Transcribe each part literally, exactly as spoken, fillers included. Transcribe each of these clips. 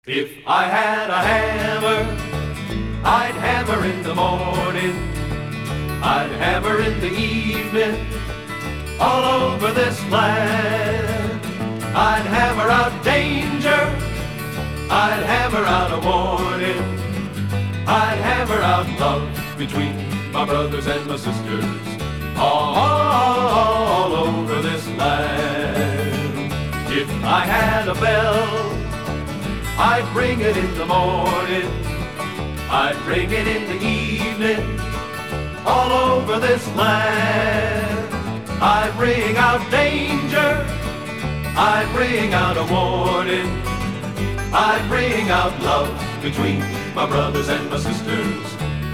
If I had a hammer, I'd hammer in the morning, I'd hammer in the evening, all over this land. I'd hammer out danger, I'd hammer out a warning, I'd hammer out love between my brothers and my sisters, all, all over this land. If I had a bell, I'd ring it in the morning, I'd ring it in the evening, all over this land. I'd ring out danger, I'd ring out a warning, I'd ring out love between my brothers and my sisters,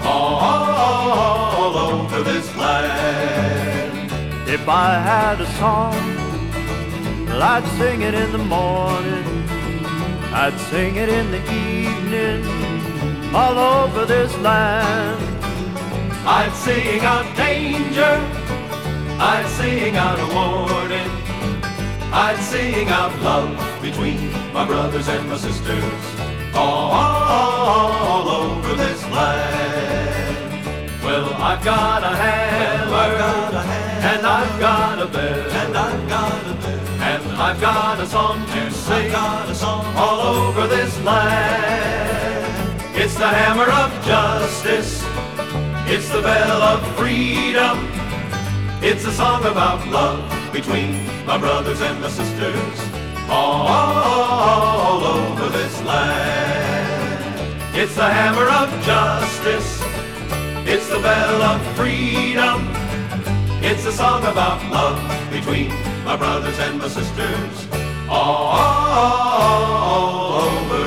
all over this land. If I had a song, well, I'd sing it in the morning, I'd sing it in the evening, all over this land. I'd sing out danger, I'd sing out a warning, I'd sing out love between my brothers and my sisters, all, all over this land. Well, I've got a hammer, and I've got a bell, and I've got a bell, and I've got a song to sing, a song all over this land. It's the hammer of justice, it's the bell of freedom, it's a song about love between my brothers and my sisters, all, all over this land. It's the hammer of justice, it's the bell of freedom, it's a song about love between my brothers and my sisters, all over